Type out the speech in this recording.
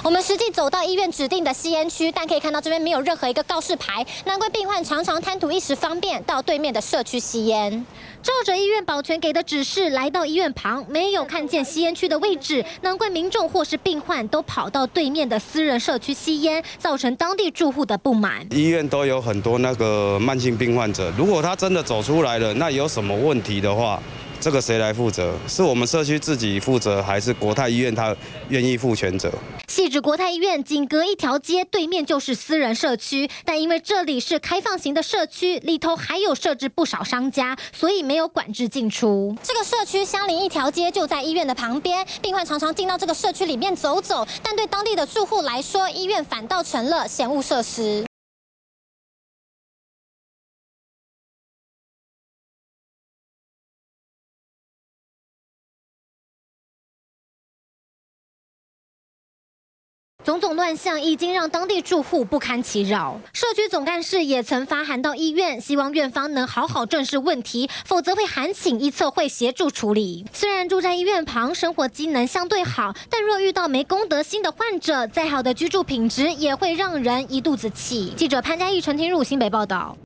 我们实际走到医院指定的吸烟区，但可以看到这边没有任何一个告示牌，难怪病患常常贪图一时方便，到对面的社区吸烟。照着医院保全给的指示，来到医院旁，没有看见吸烟区的位置，难怪民众或是病患都跑到对面的私人社区吸烟，造成当地住户的不满。 医院都有很多那个慢性病患者，如果他真的走出来了，那有什么问题的话，这个谁来负责？是我们社区自己负责，还是国泰医院他愿意负全责？ 汐止国泰医院仅隔一条街，对面就是私人社区，但因为这里是开放型的社区，里头还有设置不少商家，所以没有管制进出。这个社区相邻一条街，就在医院的旁边，病患常常进到这个社区里面走走，但对当地的住户来说，医院反倒成了嫌恶设施。种种乱象已经让当地住户不堪其扰，社区总干事也曾发函到医院，希望院方能好好正视问题，否则会函请医策会协助处理。虽然住在医院旁，生活机能相对好，但若遇到没公德心的患者，再好的居住品质也会让人一肚子气。记者潘嘉义、陈庭儒新北报道。